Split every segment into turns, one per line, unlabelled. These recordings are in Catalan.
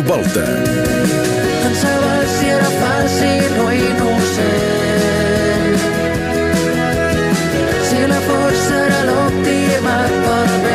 Volta.
Pensava si era fàcil o innocent, si la força era l'última per bé.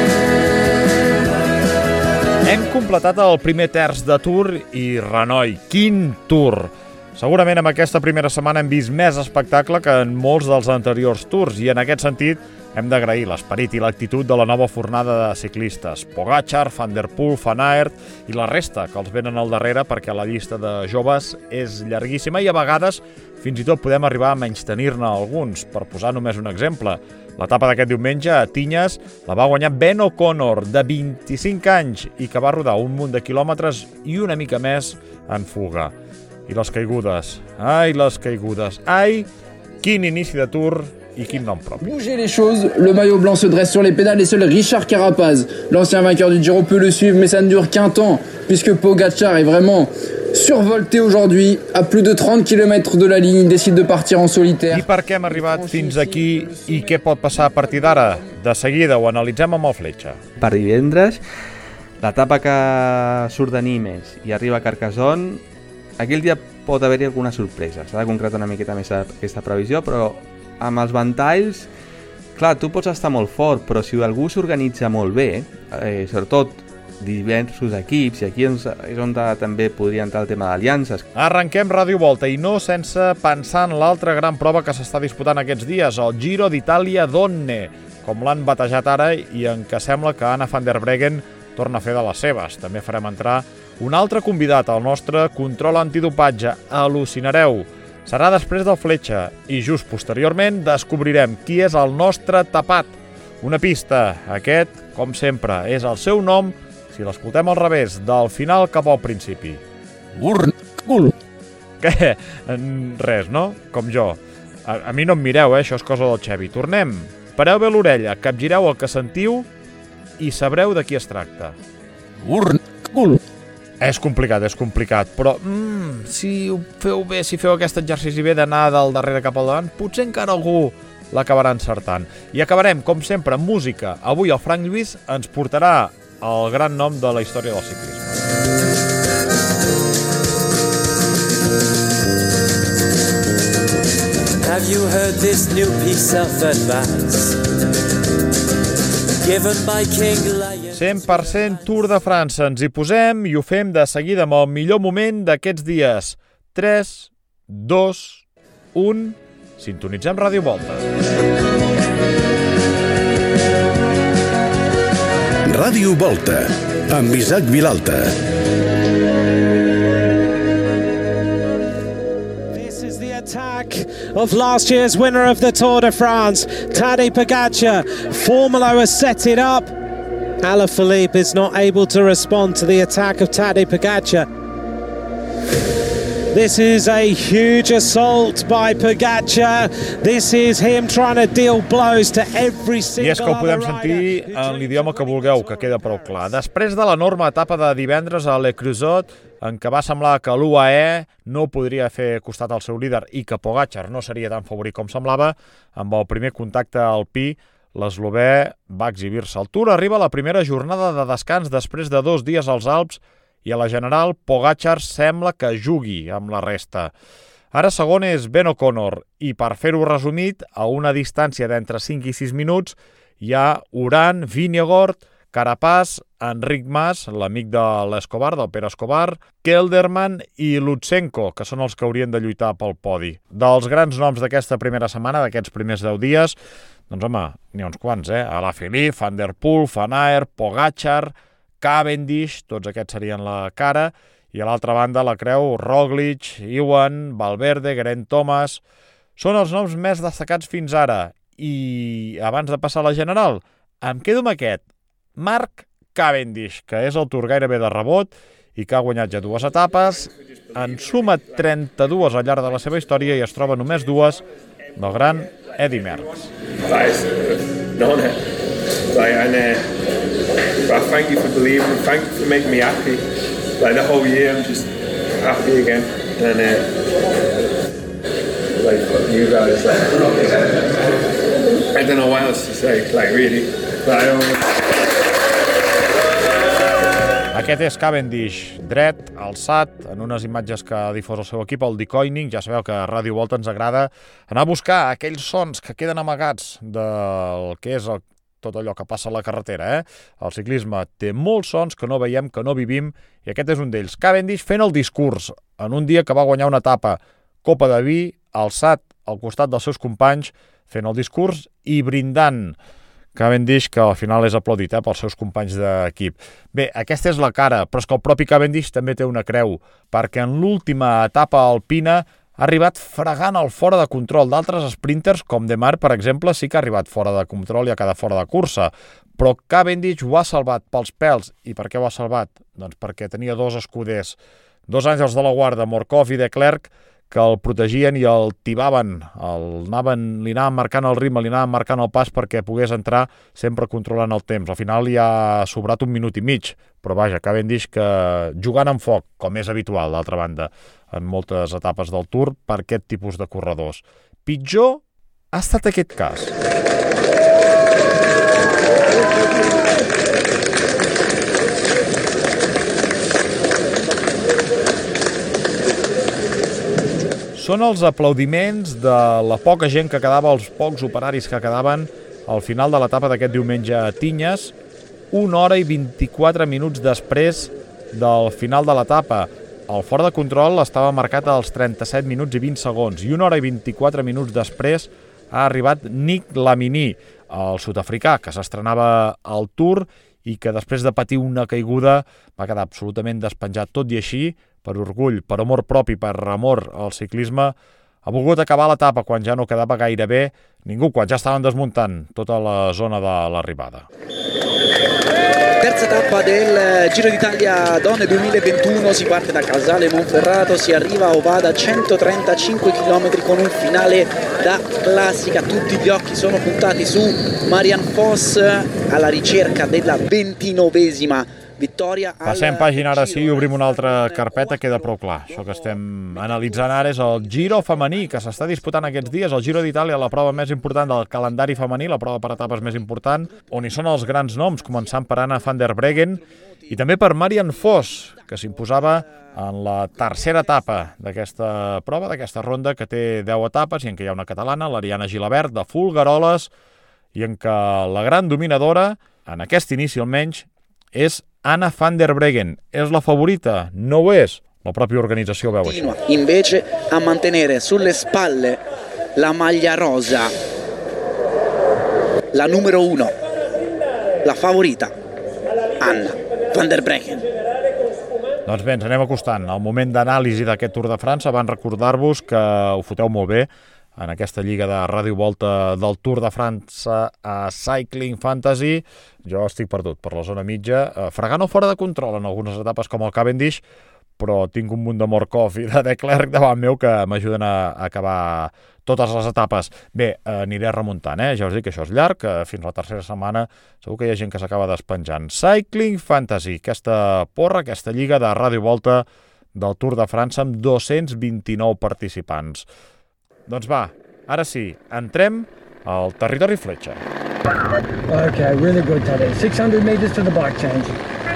Hem completat el primer terç de Tour i renoi, quin Tour! Segurament amb aquesta primera setmana hem vist més espectacle que en molts dels anteriors Tours i en aquest sentit hem d'agrair l'esperit i l'actitud de la nova fornada de ciclistes. Pogačar, Van der Poel, Van Aert i la resta que els venen al darrere perquè la llista de joves és llarguíssima i a vegades fins i tot podem arribar a menystenir-ne alguns. Per posar només un exemple, l'etapa d'aquest diumenge a Tinyes la va guanyar Ben O'Connor, de 25 anys, i que va rodar un munt de quilòmetres i una mica més en fuga. I les caigudes, ai, les caigudes, ai, quin inici de Tour i quin nom propi.
Bougez les choses, le maillot blanc se dresse sur les pédales et seul Richard Carapaz, l'ancien vainqueur du Giro, peut le suivre, mais ça ne dure qu'un temps, puisque Pogačar est vraiment survolté aujourd'hui, à plus de 30 km de la ligne, il décide de partir en solitaire.
I per què hem arribat fins aquí i què pot passar a partir d'ara? De seguida ho analitzem amb el Fletxa.
Per divendres, l'etapa que surt de Nimes i arriba a Carcassonne, aquell dia pot haver-hi alguna sorpresa. S'ha de concretar una miqueta més aquesta previsió, però amb els ventalls, clar, tu pots estar molt fort, però si algú s'organitza molt bé, sobretot diversos equips, i aquí és on també podria entrar el tema d'aliances.
Arrenquem Ràdio Volta i no sense pensar en l'altra gran prova que s'està disputant aquests dies, el Giro d'Itàlia Donne, com l'han batejat ara i en què sembla que Anna van der Breggen torna a fer de les seves. També farem entrar un altre convidat al nostre control antidopatge. Al·lucinareu. Serà després del Fletxa i just posteriorment descobrirem qui és el nostre tapat. Una pista. Aquest, com sempre, és el seu nom si l'escoltem al revés, del final cap al principi.
Cul.
Què? Res, no? Com jo. A mi no em mireu, això és cosa del Xevi. Tornem. Pareu bé l'orella, capgireu el que sentiu i sabreu de qui es tracta.
Cul.
És complicat, però si ho feu bé, si feu aquest exercici bé d'anar del darrere cap al davant, potser encara algú l'acabarà encertant. I acabarem, com sempre, amb música. Avui el Frank Lluís ens portarà el gran nom de la història del ciclisme.
Have you heard this new piece of advice given by King Lion?
100% Tour de França. Ens hi posem i ho fem de seguida amb el millor moment d'aquests dies. 3, 2, 1... Sintonitzem Ràdio Volta.
Ràdio Volta, amb Isaac Vilalta.
This is the attack of last year's winner of the Tour de France, Tadej Pogačar. Formula has set it up. Alaphilippe is not able to respond to the attack of Tadej Pogačar. This is a huge assault by Pogačar. This is him trying to deal blows to every single
I és que ho podem sentir en l'idioma que vulgueu, que queda prou clar. Després de l'enorme etapa de divendres a Le Creusot, en què va semblar que l'UAE no podria fer costat al seu líder i que Pogačar no seria tan favorit com semblava, amb el primer contacte alpí, l'eslovè va exhibir-se. El Tour arriba a la primera jornada de descans després de 2 dies als Alps i a la general Pogačar sembla que jugui amb la resta. Ara segon és Ben O'Connor i per fer-ho resumit, a una distància d'entre 5 i 6 minuts hi ha Uran, Vingegaard, Carapaz, Enric Mas, l'amic de l'Escobar, del Pere Escobar, Kelderman i Lutsenko, que són els que haurien de lluitar pel podi. Dels grans noms d'aquesta primera setmana, d'aquests primers 10 dies, doncs home, n'hi ha uns quants, Alaphilippe, Van der Poel, Van Aert, Pogačar, Cavendish, tots aquests serien la cara, i a l'altra banda la creu Roglic, Ewan, Valverde, Geraint Thomas. Són els noms més destacats fins ara. I abans de passar a la general, em quedo amb aquest, Mark Cavendish, que és el Tour gairebé de rebot i que ha guanyat ja 2 etapes, en suma 32 al llarg de la seva història i es troba només 2 del gran Eddy Merckx.
Thank you for believing, thank you for making me happy. Like the whole year, I'm just happy again, and like fuck you guys. Like, I don't know what else to say. Like really, like,
Aquest és Cavendish, dret, alçat, en unes imatges que ha difós el seu equip, el The Coining. Ja sabeu que a Ràdio Volta ens agrada anar a buscar aquells sons que queden amagats del que és tot allò que passa a la carretera. El ciclisme té molts sons que no veiem, que no vivim, i aquest és un d'ells. Cavendish fent el discurs en un dia que va guanyar una etapa, copa de vi, alçat al costat dels seus companys, fent el discurs i brindant. Cavendish, que al final és aplaudit pels seus companys d'equip. Bé, aquesta és la cara, però és que el propi Cavendish també té una creu, perquè en l'última etapa alpina ha arribat fregant el fora de control. D'altres sprinters, com Demar, per exemple, sí que ha arribat fora de control i ha quedat fora de cursa, però Cavendish ho ha salvat pels pèls. I per què ho ha salvat? Doncs perquè tenia dos escuders, dos àngels de la guarda, Morkov i De Klerk, que el protegien i el tibaven, li anaven marcant el ritme, li anaven marcant el pas perquè pogués entrar sempre controlant el temps. Al final li ha sobrat 1 minut i mig, però vaja, Cavendish que jugant amb foc, com és habitual, d'altra banda, en moltes etapes del Tour per aquest tipus de corredors. Pitjor ha estat aquest cas. Són els aplaudiments de la poca gent que quedava, els pocs operaris que quedaven al final de l'etapa d'aquest diumenge a Tinyes, 1 hora i 24 minuts després del final de l'etapa. El fora de control estava marcat als 37 minuts i 20 segons i 1 hora i 24 minuts després ha arribat Nick Lamini, el sud-africà, que s'estrenava al Tour i que després de patir una caiguda va quedar absolutament despenjat. Tot i així, per orgull, per amor propi, per amor al ciclisme, ha volgut acabar l'etapa quan ja no quedava gaire bé ningú, quan ja estaven desmuntant tota la zona de l'arribada.
Terza tappa del Giro d'Italia Donne 2021, si parte da Casale Monferrato, si arriva a Ovada, 135 km con un finale da classica. Tutti gli occhi sono puntati su Marianne Vos alla ricerca della 29esima vittoria.
Passem pàgina ara sí i obrim una altra carpeta, queda prou clar. Això que estem analitzant ara és el Giro femení, que s'està disputant aquests dies, el Giro d'Itàlia, la prova més important del calendari femení, la prova per etapes més important, on hi són els grans noms, començant per Anna van der Breggen i també per Marianne Vos, que s'imposava en la tercera etapa d'aquesta prova, d'aquesta ronda, que té 10 etapes i en què hi ha una catalana, l'Ariana Gilabert, de Folgueroles, i en què la gran dominadora, en aquest inici almenys, és Anna van der Breggen. És la favorita? No ho és. La pròpia organització veu això.
Invece a mantenere sulle spalle la maglia rosa, la numero 1, la favorita, Anna van der Breggen.
Doncs bé, ens anem acostant al moment d'anàlisi d'aquest Tour de França. Van recordar-vos que ho foteu molt bé en aquesta lliga de Ràdio Volta del Tour de França a Cycling Fantasy. Jo estic perdut per la zona mitja, fregant o fora de control en algunes etapes com el Cavendish, però tinc un munt de Morkov i de Klerk davant meu que m'ajuden a acabar totes les etapes. Bé, aniré remuntant, ja us dic que això és llarg, fins la tercera setmana segur que hi ha gent que s'acaba despenjant. Cycling Fantasy, aquesta porra, aquesta lliga de Ràdio Volta del Tour de França amb 229 participants. Doncs va, ara sí, entrem al territori fletxa.
Okay, really good, Tadej. 600 meters to the bike change.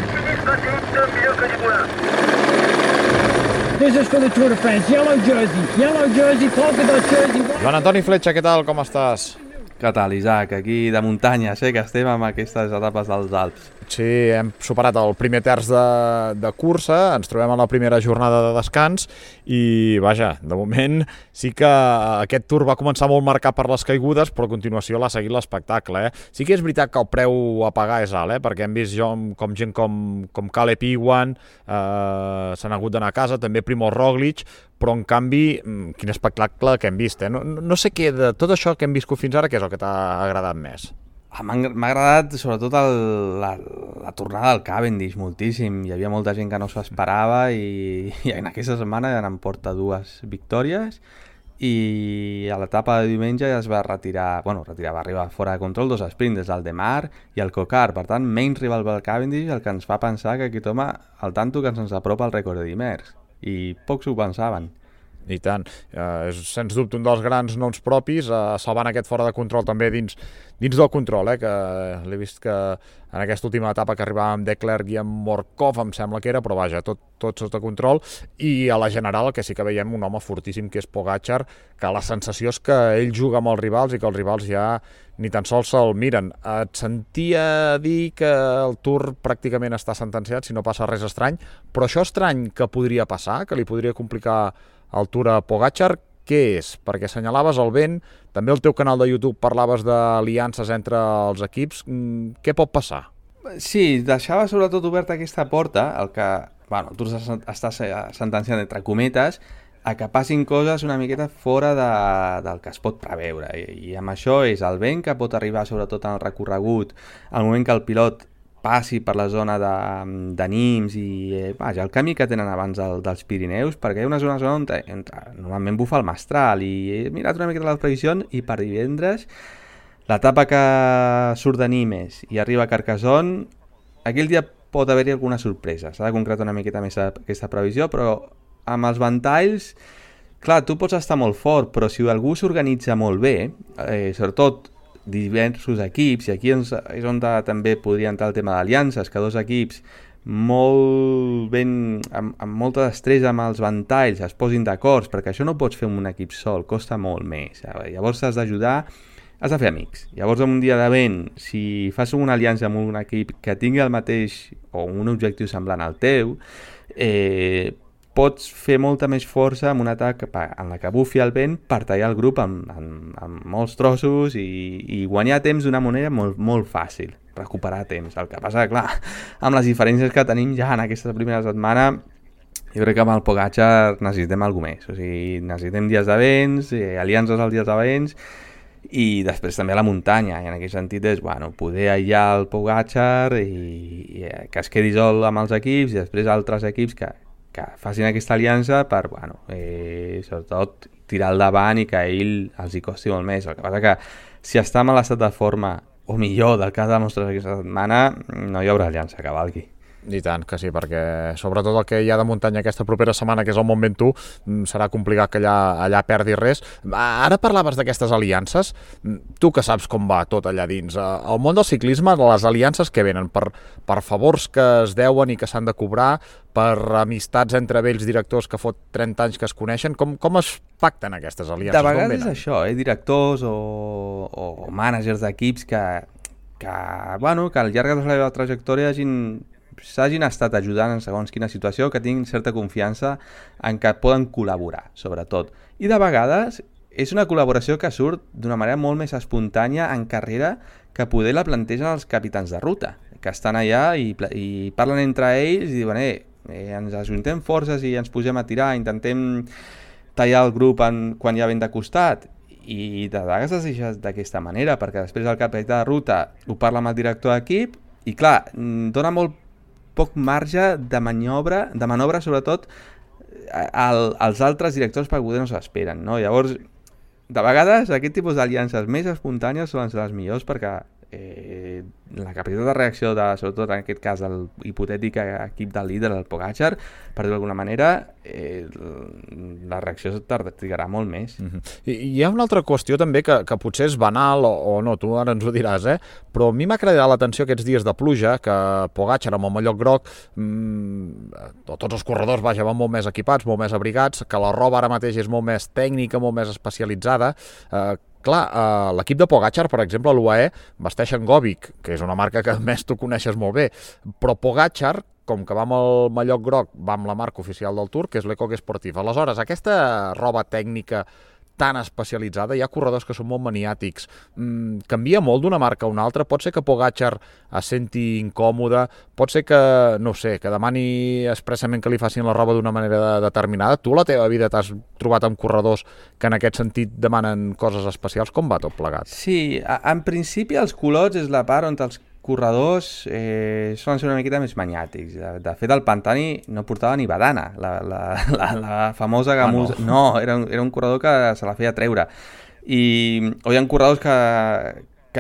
This is for the Tour de France. Yellow jersey, polka dot jersey.
Joan Antoni Fletxa, què tal, com estàs?
Què tal, Isaac? Aquí de muntanyes, que estem amb aquestes etapes dels Alps.
Sí, hem superat el primer terç de cursa, ens trobem a la primera jornada de descans i, vaja, de moment sí que aquest Tour va començar molt marcat per les caigudes, però a continuació l'ha seguit l'espectacle. Sí que és veritat que el preu a pagar és alt, perquè hem vist gent com Caleb Ewan, s'han hagut d'anar a casa, també Primož Roglič, però en canvi, quin espectacle que hem vist. No sé què de tot això que hem viscut fins ara, què és el que t'ha agradat més?
M'ha agradat sobretot la tornada del Cavendish moltíssim. Hi havia molta gent que no s'ho esperava i en aquesta setmana ja n'en porta 2 victòries i a l'etapa de diumenge ja es va retirar, va arribar fora de control 2 sprints, des del Demar i el Cocar. Per tant, menys rival pel Cavendish, el que ens fa pensar que aquest home, al tanto que ens apropa el rècord de dimarts, i pocs ho pensaven.
I tant, és sens dubte un dels grans noms propis, salvant aquest fora de control també dins del control, que l'he vist que en aquesta última etapa que arribava amb De Klerk i amb Morkov, em sembla que era, però vaja, tot sota control, i a la general el que sí que veiem un home fortíssim que és Pogačar, que la sensació és que ell juga amb els rivals i que els rivals ja ni tan sols se'l miren. Et sentia dir que el Tour pràcticament està sentenciat si no passa res estrany, però això estrany que podria passar, que li podria complicar el Tour a Pogačar, què és? Perquè assenyalaves el vent, també al teu canal de YouTube parlaves d'aliances entre els equips, què pot passar?
Sí, deixava sobretot oberta aquesta porta, el el Tour està sentenciant entre cometes, a que passin coses una miqueta fora del que es pot preveure, i amb això és el vent que pot arribar sobretot en el recorregut, al moment que el pilot passi per la zona de Nimes i el camí que tenen abans dels Pirineus, perquè hi ha una zona on normalment bufa el mestral, i he mirat una miqueta les previsions i per divendres l'etapa que surt de Nimes i arriba a Carcassonne, aquell dia pot haver-hi alguna sorpresa, s'ha de concretar una miqueta més aquesta previsió, però amb els ventalls, clar, tu pots estar molt fort, però si algú s'organitza molt bé, sobretot diversos equips, i aquí és on també podria entrar el tema d'aliances, que dos equips molt ben, amb molta destresa amb els ventalls es posin d'acords, perquè això no pots fer amb un equip sol, costa molt més. Llavors has d'ajudar, has de fer amics. Llavors en un dia de vent, si fas una aliança amb un equip que tingui el mateix o un objectiu semblant al teu, pots fer molta més força en un atac en la que bufi el vent per tallar el grup amb molts trossos i guanyar temps d'una manera molt, molt fàcil, recuperar temps. El que passa, clar, amb les diferències que tenim ja en aquesta primera setmana, jo crec que amb el Pogačar necessitem alguna més. O sigui, necessitem dies de vents, aliances als dies de vents, i després també a la muntanya, i en aquest sentit és poder aïllar el Pogačar i que es quedi sol amb els equips, i després altres equips que facin aquesta aliança per, sobretot, tirar al davant i que a ell els hi costi molt més. El que passa que si està en l'estat de forma, o millor, del que ha demostrat aquesta setmana, no hi haurà aliança que valgui.
I tant que sí, perquè sobretot el que hi ha de muntanya aquesta propera setmana, que és el Mont Ventoux, serà complicat que allà perdi res. Ara parlaves d'aquestes aliances, tu que saps com va tot allà dins. Al món del ciclisme, les aliances que venen per favors que es deuen i que s'han de cobrar, per amistats entre vells directors que fot 30 anys que es coneixen, com es pacten aquestes aliances?
De vegades és això, directors o mànagers d'equips que al llarg de la seva trajectòria s'hagin estat ajudant en segons quina situació, que tinguin certa confiança en que poden col·laborar, sobretot. I de vegades és una col·laboració que surt d'una manera molt més espontània en carrera que poder la plantegen els capitans de ruta, que estan allà i parlen entre ells i diuen ens ajuntem forces i ens posem a tirar, intentem tallar el grup quan hi ha vent de costat. I de vegades es deixa d'aquesta manera, perquè després el capità de ruta ho parla amb el director d'equip i clar, dona molt poc marge de manobra sobretot als altres directors perquè poder no s'esperen, no? Llavors, de vegades aquest tipus d'aliances més espontànies són les millors perquè la capacitat de reacció sobretot en aquest cas del hipotètic equip del líder, el Pogačar, per dir-ho d'alguna manera, la reacció trigarà molt més.
I hi ha una altra qüestió també que potser és banal o no, tu ara ens ho diràs, però a mi m'ha cridat l'atenció aquests dies de pluja que Pogačar amb el mallot groc, tots els corredors van molt més equipats, molt més abrigats, que la roba ara mateix és molt més tècnica, molt més especialitzada. Clar, l'equip de Pogačar, per exemple, l'UAE, vesteixen Govic, que és una marca que a més tu coneixes molt bé, però Pogačar, com que va amb el mallot groc, va amb la marca oficial del Tour, que és l'Ecoque Sportif. Aleshores, aquesta roba tècnica tan especialitzada, hi ha corredors que són molt maniàtics. Canvia molt d'una marca a una altra? Pot ser que Pogačar es senti incòmode? Pot ser que, no sé, que demani expressament que li facin la roba d'una manera determinada? Tu a la teva vida t'has trobat amb corredors que en aquest sentit demanen coses especials? Com va tot plegat?
Sí, en principi els culots és la part on els corredors solen ser una miqueta més maniàtics. De fet, el Pantani no portava ni badana, la famosa gamusa. No, era un corredor que se la feia treure. O hi ha corredors que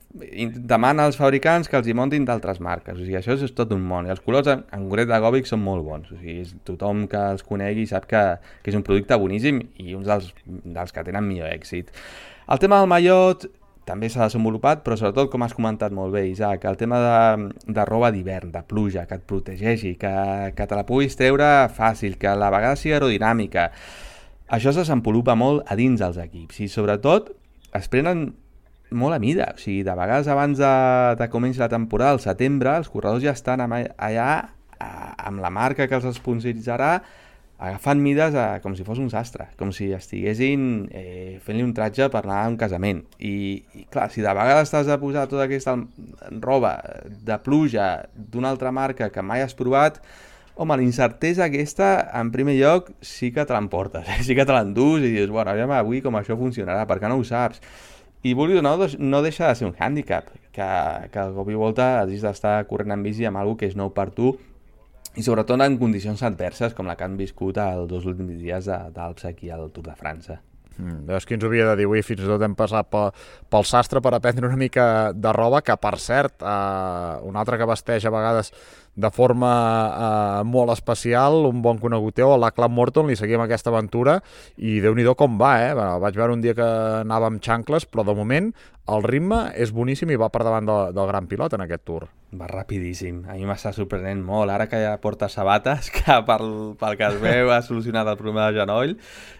demana als fabricants que els hi muntin d'altres marques. O sigui, això és tot un món. I els colors en concret de Gobic són molt bons. O sigui, tothom que els conegui sap que és un producte boníssim i uns dels que tenen millor èxit. El tema del mallot també s'ha desenvolupat, però sobretot, com has comentat molt bé, Isaac, el tema de roba d'hivern, de pluja, que et protegeixi, que te la puguis treure fàcil, que a la vegada sigui aerodinàmica. Això se desenvolupa molt a dins dels equips i sobretot es prenen molt a mida. O sigui, de vegades abans de començar la temporada, al setembre, els corredors ja estan allà amb la marca que els esponsoritzarà, agafant mides com si fos un sastre, com si estiguessin fent-li un tratge per anar a un casament. I clar, si de vegades t'has de posar tota aquesta roba de pluja d'una altra marca que mai has provat, home, la incertesa aquesta, en primer lloc, sí que te l'emportes, sí que te l'endús i dius, bueno, aviam avui com això funcionarà, perquè no ho saps. I vulgui o no deixa de ser un hàndicap, que el cop i volta has d'estar corrent en bici amb alguna que és nou per tu, i sobretot en condicions adverses com la que han viscut els 2 últims dies d'Alps aquí al Tour de França.
Veus qui ens ho havia de dir avui, fins i tot hem passat pel sastre per aprendre una mica de roba, que per cert, un altre que vesteix a vegades de forma molt especial, un bon conegut teu, el Lachlan Morton, li seguim aquesta aventura i Déu-n'hi-do com va, vaig veure un dia que anava amb xancles, però de moment el ritme és boníssim i va per davant del gran pilot en aquest Tour.
Va rapidíssim, a mi m'està sorprenent molt, ara que ja porta sabates, que pel que es veu ha solucionat el problema de genoll,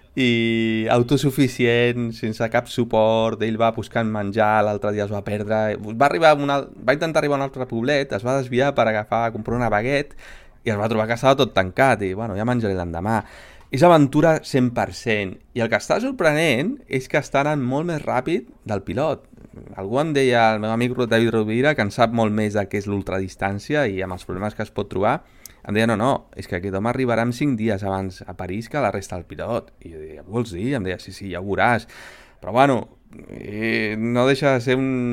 i autosuficient, sense cap suport, ell va buscant menjar, l'altre dia es va perdre, va intentar arribar a un altre poblet, es va desviar per comprar una baguette i es va trobar que estava tot tancat i bueno, ja menjaré l'endemà. És aventura 100%, i el que està sorprenent és que està anant molt més ràpid del pilot. Algú em deia, el meu amic David Rovira, que en sap molt més de què és l'ultradistància i amb els problemes que es pot trobar, em deia, no, és que aquest home arribarà en 5 dies abans a París que la resta del pilot. I jo deia, vols dir? Em deia, sí, ja ho veuràs. Però bueno, no deixa de ser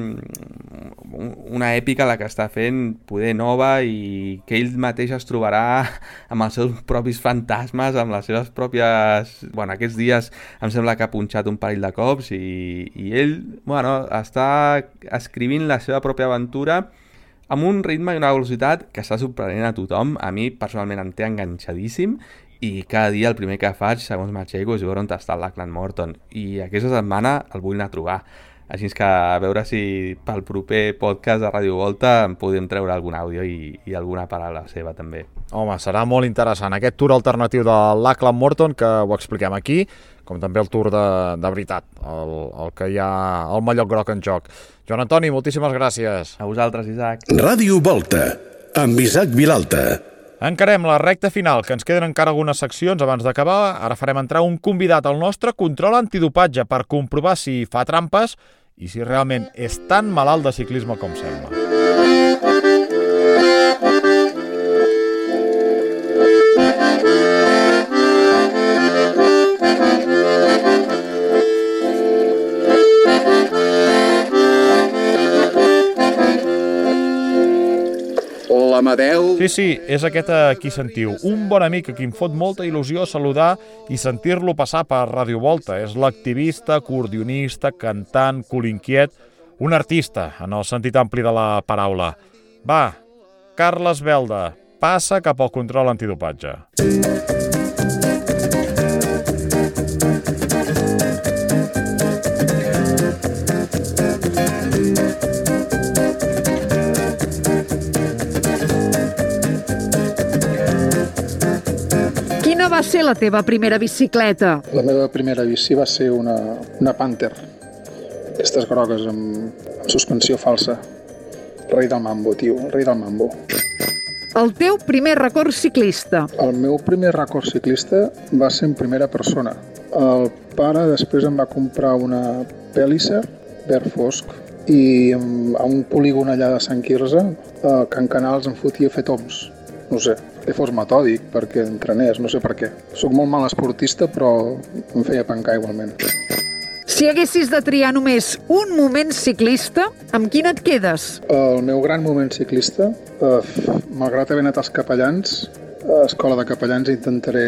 una èpica la que està fent, poder nova, i que ell mateix es trobarà amb els seus propis fantasmes, amb les seves pròpies... Bueno, aquests dies em sembla que ha punxat un parell de cops i ell, bueno, està escrivint la seva pròpia aventura amb un ritme i una velocitat que està sorprenent a tothom. A mi personalment em té enganxadíssim i cada dia el primer que faig, segons m'aixeco, és veure on està el Lachlan Morton, i aquesta setmana el vull anar a trobar. Així que a veure si pel proper podcast de Ràdio Volta en podem treure algun àudio i alguna paraula seva també.
Home, serà molt interessant aquest tour alternatiu de Lachlan Morton, que ho expliquem aquí, com també el tour de veritat, el que hi ha el mallot groc en joc. Joan Antoni, moltíssimes gràcies.
A vosaltres, Isaac.
Ràdio Volta, amb Isaac Vilalta.
Encarem la recta final, que ens queden encara algunes seccions abans d'acabar. Ara farem entrar un convidat al nostre control antidopatge per comprovar si fa trampes i si realment és tan malalt de ciclisme com sembla.
L'Amadeu.
Sí, és aquest a qui sentiu. Un bon amic a qui em fot molta il·lusió saludar i sentir-lo passar per Ràdio Volta. És l'activista, acordionista, cantant, colinquiet, un artista, en el sentit ampli de la paraula. Va, Carles Belda, passa cap al control antidopatge.
Quina va ser la teva primera bicicleta?
La meva primera bici va ser una Panther, aquestes grogues amb suspensió falsa. Rei del mambo, tio, rei del mambo.
El teu primer record ciclista?
El meu primer record ciclista va ser en primera persona. El pare després em va comprar una Pellicer, verd fosc, i a un polígon allà de Sant Quirze, a Can Canals em fotia a fer toms. No sé, que fos metòdic, perquè entrenés, no sé per què. Soc molt mal esportista, però em feia pencar igualment.
Si haguessis de triar només un moment ciclista, amb quin et quedes?
El meu gran moment ciclista, malgrat haver anat als capellans, a Escola de Capellans intentaré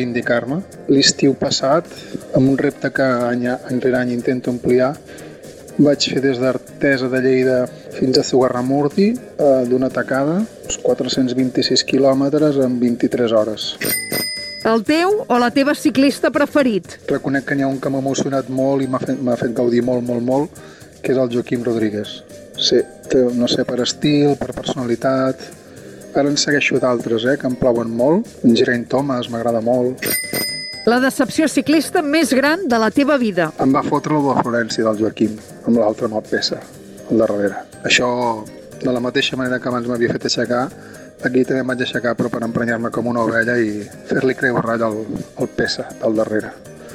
reivindicar-me. L'estiu passat, amb un repte que any rere any intento ampliar, Vaig fer des d'Artesa de Lleida fins a Zugarramurdi d'una tacada, uns 426 quilòmetres en 23 hores.
El teu o la teva ciclista preferit?
Reconec que n'hi ha un que m'ha emocionat molt i m'ha fet gaudir molt, que és el Joaquim Rodríguez. Sí, no sé, per estil, per personalitat. Ara en segueixo d'altres, que em plauen molt. En Geraint Thomas m'agrada molt.
La decepció ciclista més gran de la teva vida?
Em va fotre el de Florència del Joaquim, amb l'altre amb el Pessa, al darrere. Això, de la mateixa manera que abans m'havia fet aixecar, aquí també em vaig aixecar però per emprenyar-me com una ovella i fer-li creu ratll al Pessa del darrere.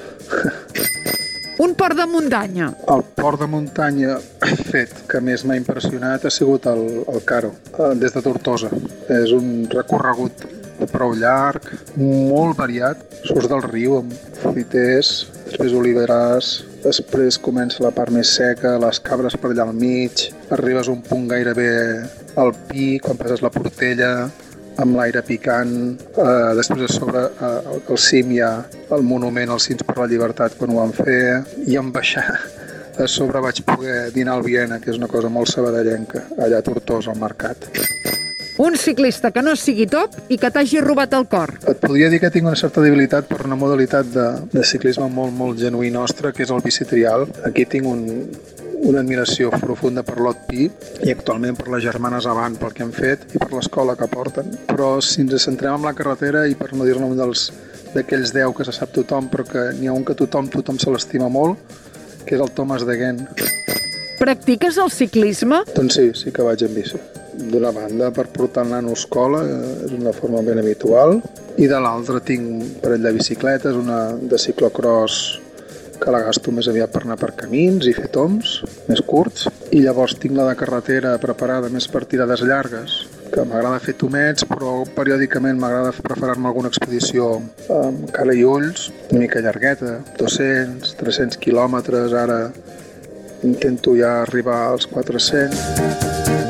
Un port de muntanya.
El port de muntanya fet que més m'ha impressionat ha sigut el Caro, des de Tortosa. És un recorregut prou llarg, molt variat. Surts del riu amb fruiters, després oliverars, després comença la part més seca, les cabres per allà al mig, arribes a un punt gairebé al pi, quan passes la Portella, amb l'aire picant, després a sobre al cim hi ha el monument als Cims per la Llibertat quan ho van fer, i en baixar a sobre vaig poder dinar al Viena, que és una cosa molt sabadellenca, allà a Tortosa, al mercat.
Un ciclista que no sigui top i que t'hagi robat el cor.
Et podria dir que tinc una certa debilitat per una modalitat de ciclisme molt genuí nostre, que és el bicitrial. Aquí tinc una admiració profunda per l'Ot Pi i actualment per les germanes Avant, pel que han fet i per l'escola que porten. Però si ens centrem en la carretera, i per no dir-ne un d'aquells 10 que se sap tothom, però que n'hi ha un que tothom se l'estima molt, que és el Thomas de Gent.
Practiques el ciclisme?
Doncs sí que vaig en bici. D'una banda, per portar el nano a escola, és una forma ben habitual, i de l'altra tinc un parell de bicicletes, una de ciclocross que la gasto més aviat per anar per camins i fer tombs més curts, i llavors tinc la de carretera preparada més per tirades llargues, que m'agrada fer tomets, però periòdicament m'agrada preparar-me alguna expedició amb cara i ulls, una mica llargueta, 200, 300 quilòmetres, ara intento ja arribar als 400.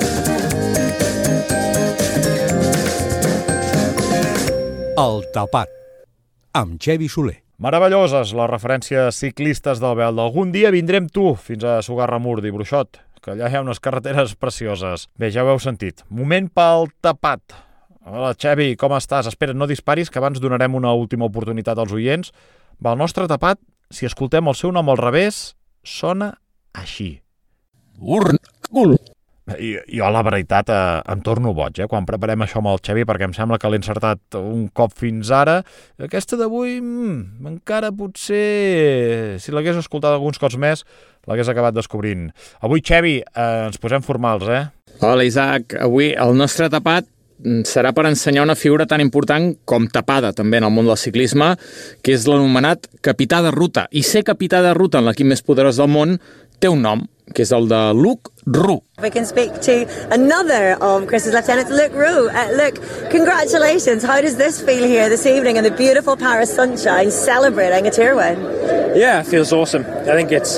El Tapat, amb Xevi Soler.
Meravelloses les referències ciclistes del Bel. Algun dia vindrem tu fins a Zugarramurdi, Bruixot, que allà hi ha unes carreteres precioses. Bé, ja ho heu sentit. Moment pel Tapat. Hola, Xevi, com estàs? Espera, no disparis, que abans donarem una última oportunitat als oients. Va, el nostre Tapat, si escoltem el seu nom al revés, sona així.
Urcul.
Jo, la veritat, em torno boig, quan preparem això amb el Xevi, perquè em sembla que l'he encertat un cop fins ara. Aquesta d'avui, encara potser, si l'hagués escoltat alguns cops més, l'hagués acabat descobrint. Avui, Xevi, ens posem formals,
Hola, Isaac. Avui el nostre tapat serà per ensenyar una figura tan important com tapada també en el món del ciclisme, que és l'anomenat capità de ruta. I ser capità de ruta en l'equip més poderós del món té un nom, que és el de Luke Roux.
We can speak to another of Chris's lieutenants, Luke Roux. Luke, congratulations. How does this feel here this evening in the beautiful Paris sunshine celebrating a tour win?
Yeah, it feels awesome. I think it's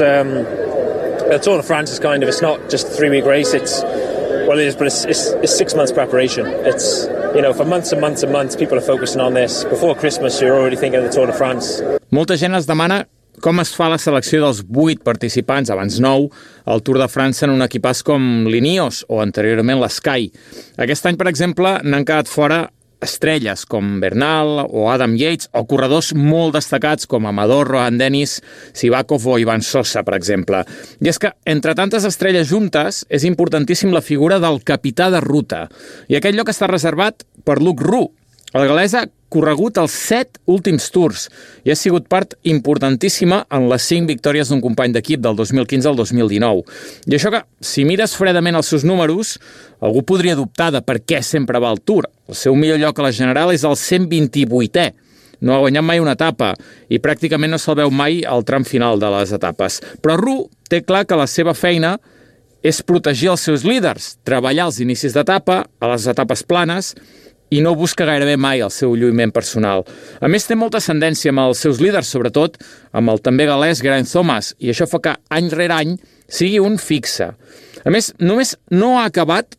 the Tour de France is it's not just a 3-week race, it is, but it's 6 months preparation. It's, for months and months and months, people are focusing on this. Before Christmas, you're already thinking of the Tour de France.
Molta gent es demana com es fa la selecció dels 8 participants, abans 9, al Tour de França en un equipàs com l'Ineos o anteriorment l'Sky. Aquest any, per exemple, n'han quedat fora estrelles com Bernal o Adam Yates o corredors molt destacats com Amador, Rohan Dennis, Sivakov o Ivan Sosa, per exemple. I és que, entre tantes estrelles juntes, és importantíssim la figura del capità de ruta. I aquest lloc està reservat per Luke Roux. El galès ha corregut els 7 últims tours i ha sigut part importantíssima en les 5 victòries d'un company d'equip del 2015 al 2019. I això que, si mires fredament els seus números, algú podria dubtar de per què sempre va al Tour. El seu millor lloc a la general és el 128è. No ha guanyat mai una etapa i pràcticament no se'l veu mai al tram final de les etapes. Però Roux té clar que la seva feina és protegir els seus líders, treballar als inicis d'etapa, a les etapes planes, i no busca gairebé mai el seu lluïment personal. A més, té molta ascendència amb els seus líders, sobretot amb el també galès Geraint Thomas, i això fa que any rere any sigui un fixe. A més, només no ha acabat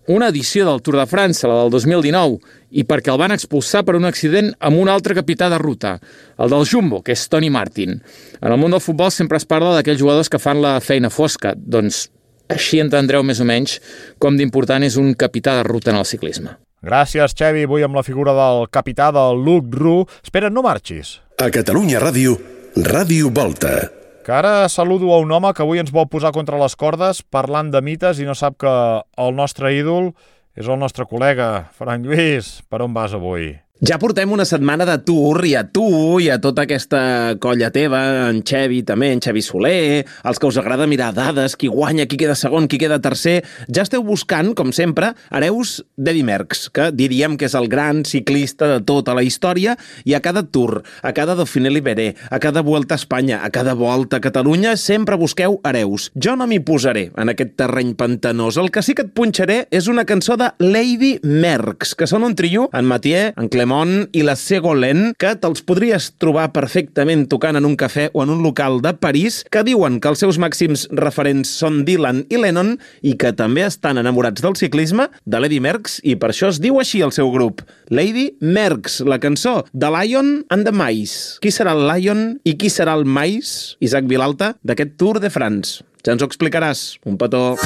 una edició del Tour de França, la del 2019, i perquè el van expulsar per un accident amb un altre capità de ruta, el del Jumbo, que és Tony Martin. En el món del futbol sempre es parla d'aquells jugadors que fan la feina fosca, doncs així entendreu més o menys com d'important és un capità de ruta en el ciclisme.
Gràcies, Xevi. Avui amb la figura del capità del Luc Ru. Espera, no marxis.
A Catalunya Ràdio, Ràdio Volta.
Que ara saludo a un home que avui ens vol posar contra les cordes parlant de mites i no sap que el nostre ídol és el nostre col·lega. Frank Lluís, per on vas avui?
Ja portem una setmana de tour i a tu i a tota aquesta colla teva, en Xevi també, en Xevi Soler, els que us agrada mirar dades, qui guanya, qui queda segon, qui queda tercer, ja esteu buscant, com sempre, hereus d'Eddy Merckx, que diríem que és el gran ciclista de tota la història, i a cada tour, a cada Dauphiné Libéré, a cada Vuelta a Espanya, a cada Volta a Catalunya, sempre busqueu hereus. Jo no m'hi posaré en aquest terreny pantanós. El que sí que et punxaré és una cançó de Lady Merckx, que són un trio, en Mathieu, en Clement i la Ségolène, que te'ls podries trobar perfectament tocant en un cafè o en un local de París, que diuen que els seus màxims referents són Dylan i Lennon i que també estan enamorats del ciclisme, de l'Eddy Merckx, i per això es diu així el seu grup, Lady Merckx, la cançó The Lion and the Mice. Qui serà el Lion i qui serà el Mice, Isaac Vilalta, d'aquest Tour de France? Ja ens ho explicaràs. Un petó.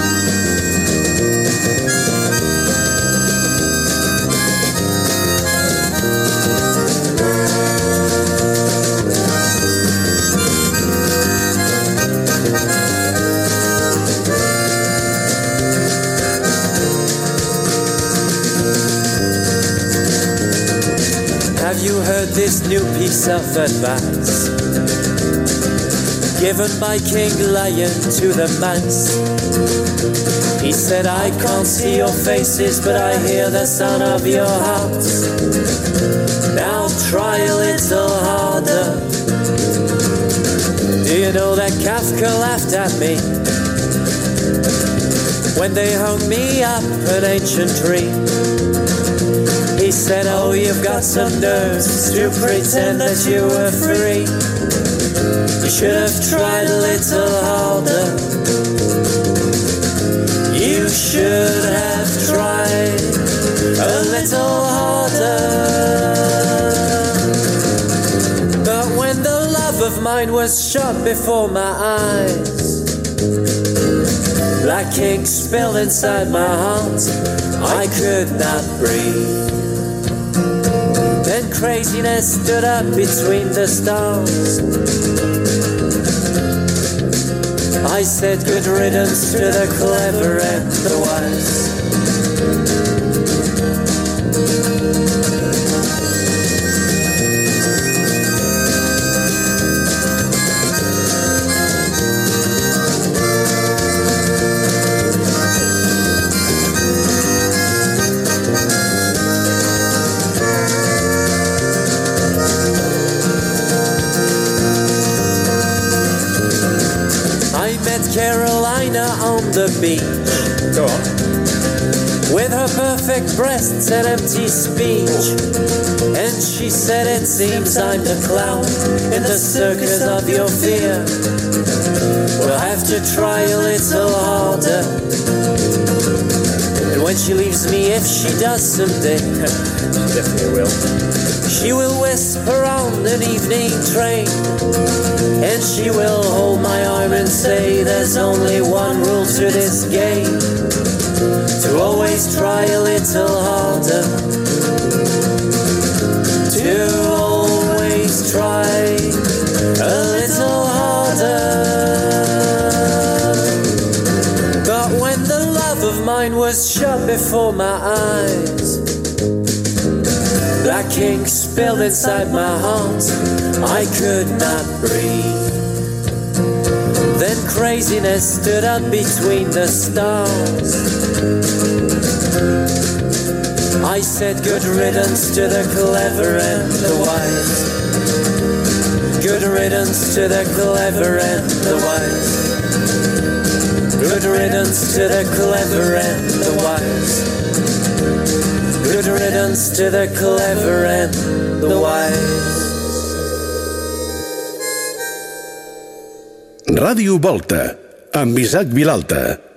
Have you heard this new piece of advice given by King Lion to the mice? He said, I can't see your faces, but I hear the sound of your hearts. Now try a little harder. Do you know that Kafka laughed at me when they hung me up an ancient tree? He said, oh, you've got some nerves to pretend that you were free. You should have tried a little harder. You should have tried a little harder. But when the love of mine was shot before my eyes, like ink spilled inside my heart, I could not breathe. Then craziness stood up between the stars. I said good riddance to the clever and the wise. Carolina on the beach. Go on. With her perfect breasts and empty speech. And she said, it seems I'm the clown in the circus of your fear. We'll have to try a little harder. And when she leaves me, if she does someday, she definitely will, she will whisper on an evening train. And she will hold my arm and say, there's only one rule to this game, to always try a little harder. To always try a little harder. But when the love of mine was shut before my eyes, black ink spilled inside my heart, I could not breathe. Then craziness stood up between the stars. I said good riddance to the clever and the wise. Good riddance to the clever and the wise. Good riddance to the clever and the wise. Good riddance to the clever and the wise.
Ràdio Volta, amb Isaac Vilalta.